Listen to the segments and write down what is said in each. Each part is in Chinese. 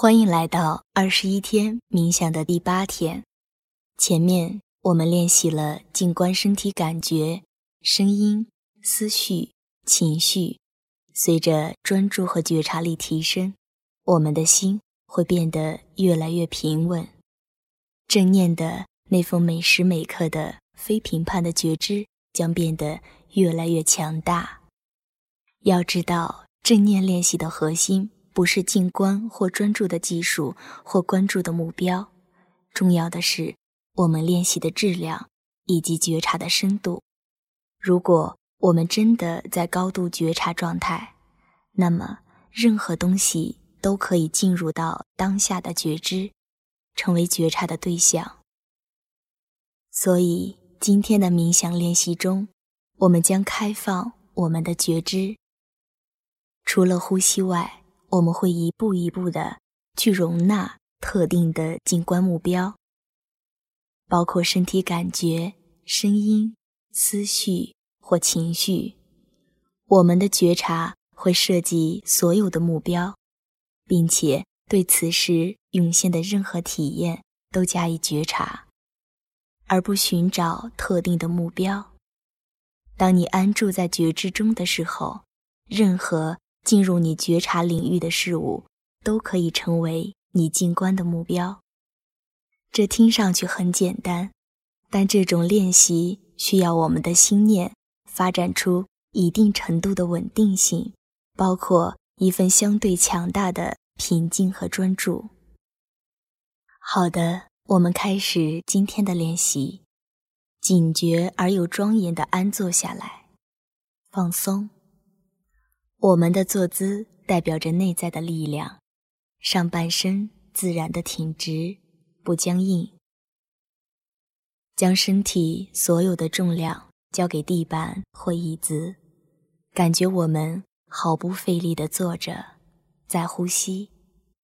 欢迎来到21天冥想的第8天。前面我们练习了静观身体感觉、声音、思绪、情绪，随着专注和觉察力提升，我们的心会变得越来越平稳。正念的那份每时每刻的非评判的觉知将变得越来越强大。要知道，正念练习的核心不是静观或专注的技术或关注的目标，重要的是我们练习的质量以及觉察的深度。如果我们真的在高度觉察状态，那么任何东西都可以进入到当下的觉知，成为觉察的对象。所以今天的冥想练习中，我们将开放我们的觉知。除了呼吸外，我们会一步一步地去容纳特定的静观目标，包括身体感觉、声音、思绪或情绪。我们的觉察会涉及所有的目标，并且对此时涌现的任何体验都加以觉察，而不寻找特定的目标。当你安住在觉知中的时候，任何进入你觉察领域的事物都可以成为你静观的目标。这听上去很简单，但这种练习需要我们的心念发展出一定程度的稳定性，包括一份相对强大的平静和专注。好的，我们开始今天的练习。警觉而又庄严地安坐下来，放松。我们的坐姿代表着内在的力量，上半身自然地挺直，不僵硬。将身体所有的重量交给地板或椅子，感觉我们毫不费力地坐着，在呼吸。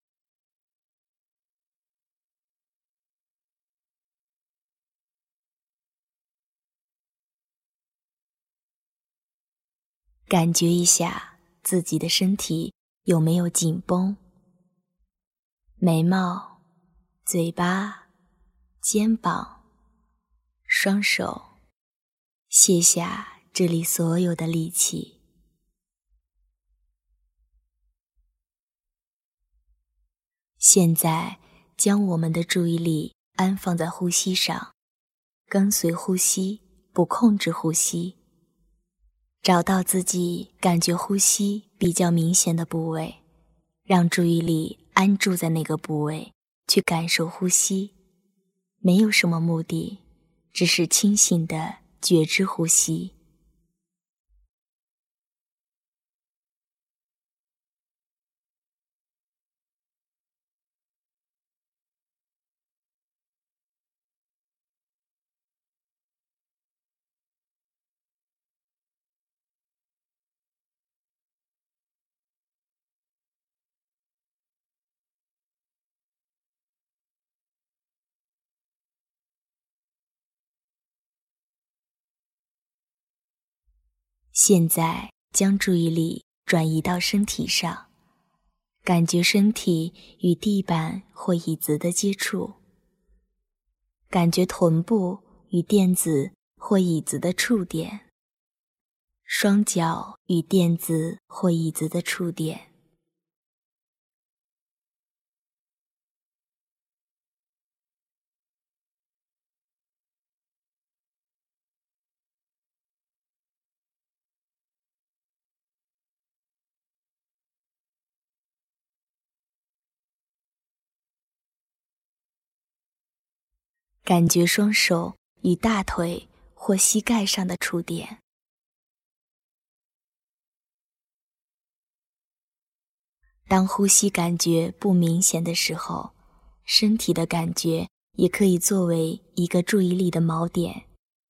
感觉一下自己的身体有没有紧绷，眉毛、嘴巴、肩膀、双手，卸下这里所有的力气。现在将我们的注意力安放在呼吸上，跟随呼吸，不控制呼吸。找到自己感觉呼吸比较明显的部位，让注意力安住在那个部位，去感受呼吸。没有什么目的，只是清醒的觉知呼吸。现在将注意力转移到身体上，感觉身体与地板或椅子的接触，感觉臀部与垫子或椅子的触点，双脚与垫子或椅子的触点。感觉双手与大腿或膝盖上的触点。当呼吸感觉不明显的时候，身体的感觉也可以作为一个注意力的锚点。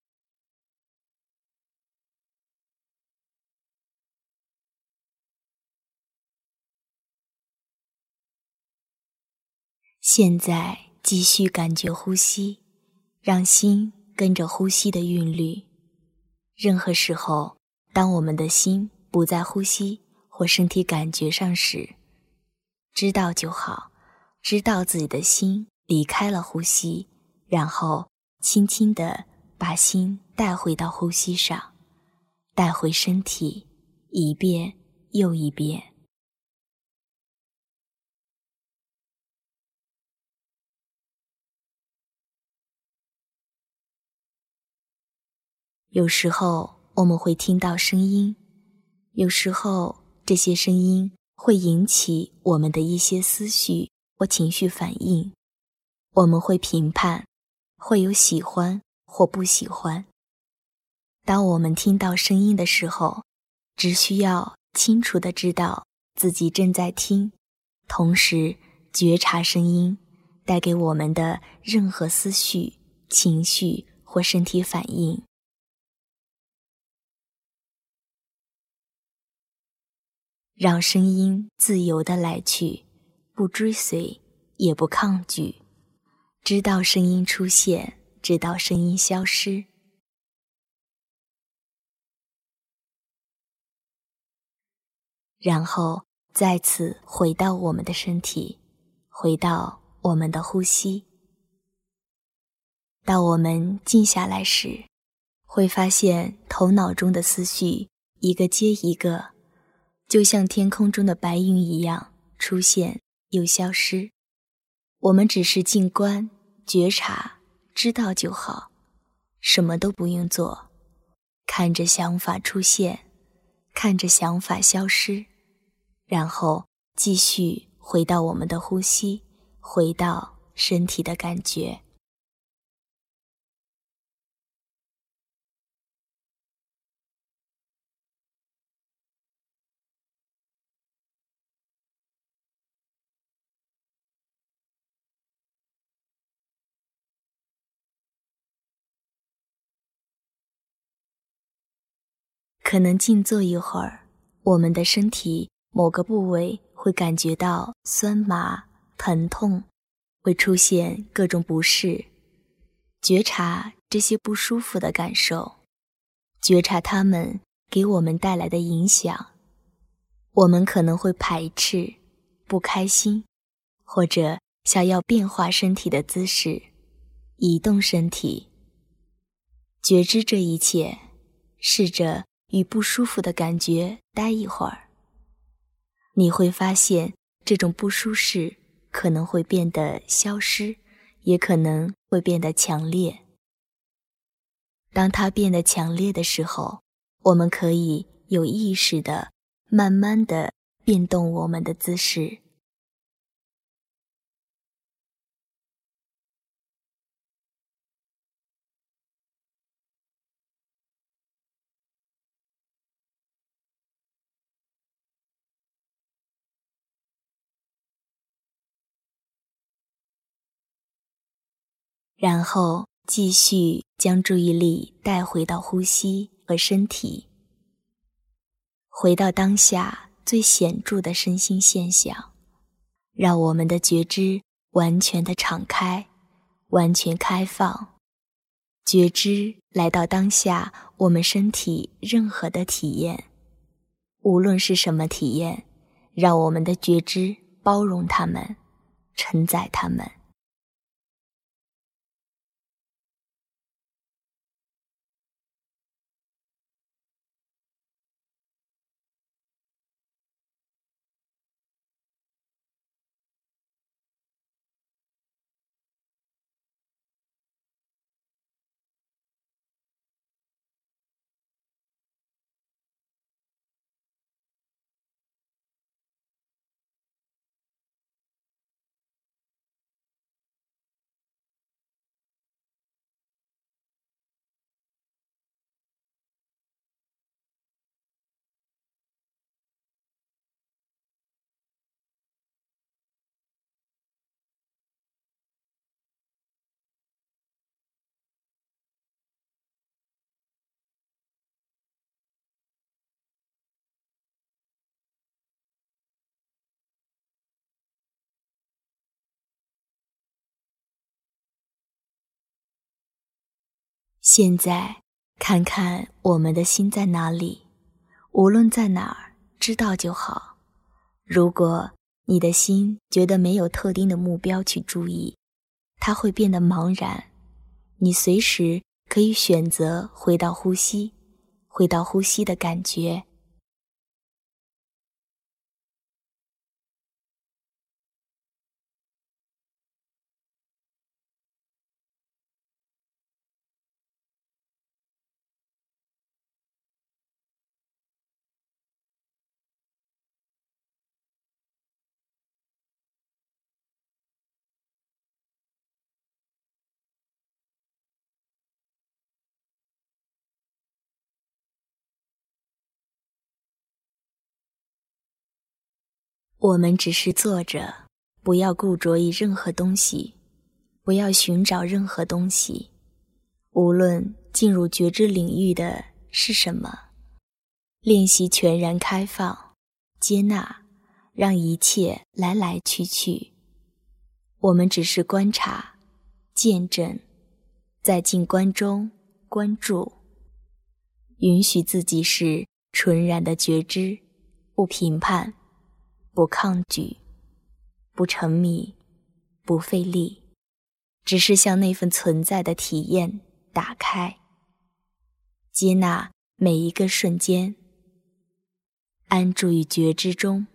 现在继续感觉呼吸，让心跟着呼吸的韵律。任何时候，当我们的心不在呼吸或身体感觉上时，知道就好， 知道自己的心离开了呼吸，然后轻轻地把心带回到呼吸上，带回身体，一遍又一遍。有时候我们会听到声音，有时候这些声音会引起我们的一些思绪或情绪反应，我们会评判，会有喜欢或不喜欢。当我们听到声音的时候，只需要清楚地知道自己正在听，同时觉察声音带给我们的任何思绪、情绪或身体反应。让声音自由地来去，不追随，也不抗拒，直到声音出现，直到声音消失。然后再次回到我们的身体，回到我们的呼吸。当我们静下来时，会发现头脑中的思绪一个接一个，就像天空中的白云一样出现又消失。我们只是静观、觉察、知道就好，什么都不用做，看着想法出现，看着想法消失，然后继续回到我们的呼吸，回到身体的感觉。可能静坐一会儿，我们的身体某个部位会感觉到酸麻、疼痛，会出现各种不适。觉察这些不舒服的感受，觉察它们给我们带来的影响。我们可能会排斥、不开心，或者想要变化身体的姿势，移动身体。觉知这一切，试着与不舒服的感觉待一会儿，你会发现这种不舒适可能会变得消失，也可能会变得强烈。当它变得强烈的时候，我们可以有意识地慢慢地变动我们的姿势。然后继续将注意力带回到呼吸和身体，回到当下最显著的身心现象，让我们的觉知完全的敞开，完全开放。觉知来到当下我们身体任何的体验，无论是什么体验，让我们的觉知包容它们，承载它们。现在看看我们的心在哪里，无论在哪儿，知道就好。如果你的心觉得没有特定的目标去注意，它会变得茫然。你随时可以选择回到呼吸，回到呼吸的感觉。我们只是坐着，不要固着于任何东西，不要寻找任何东西，无论进入觉知领域的是什么，练习全然开放，接纳，让一切来来去去。我们只是观察，见证，在静观中关注，允许自己是纯然的觉知，不评判，不抗拒，不沉迷，不费力，只是向那份存在的体验打开，接纳每一个瞬间，安住于觉知中。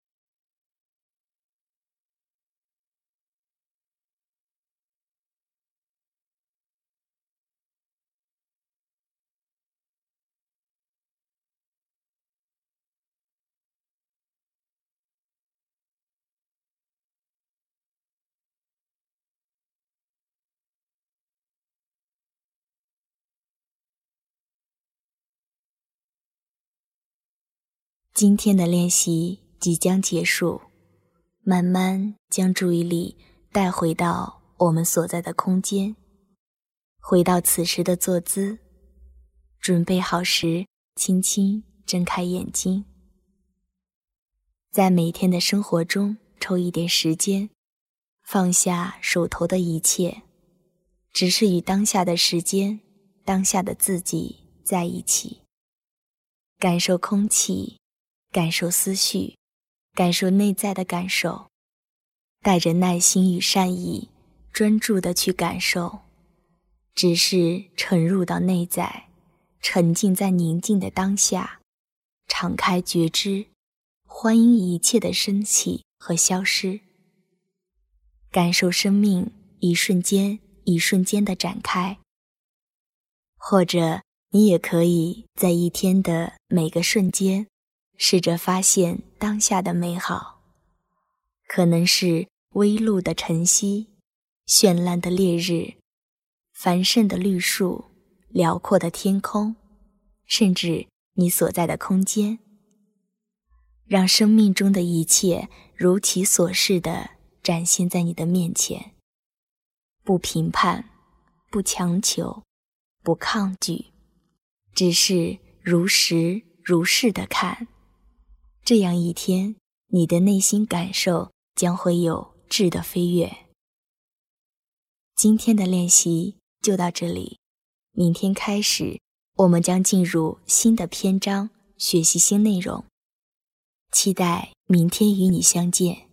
今天的练习即将结束，慢慢将注意力带回到我们所在的空间，回到此时的坐姿，准备好时轻轻睁开眼睛。在每天的生活中抽一点时间，放下手头的一切，只是与当下的时间、当下的自己在一起，感受空气，感受思绪，感受内在的感受，带着耐心与善意，专注地去感受，只是沉入到内在，沉浸在宁静的当下，敞开觉知，欢迎一切的升起和消失，感受生命一瞬间一瞬间的展开。或者你也可以在一天的每个瞬间试着发现当下的美好，可能是微露的晨曦，绚烂的烈日，繁盛的绿树，辽阔的天空，甚至你所在的空间。让生命中的一切如其所示地展现在你的面前，不评判，不强求，不抗拒，只是如实如是地看。这样一天，你的内心感受将会有质的飞跃。今天的练习就到这里，明天开始，我们将进入新的篇章，学习新内容。期待明天与你相见。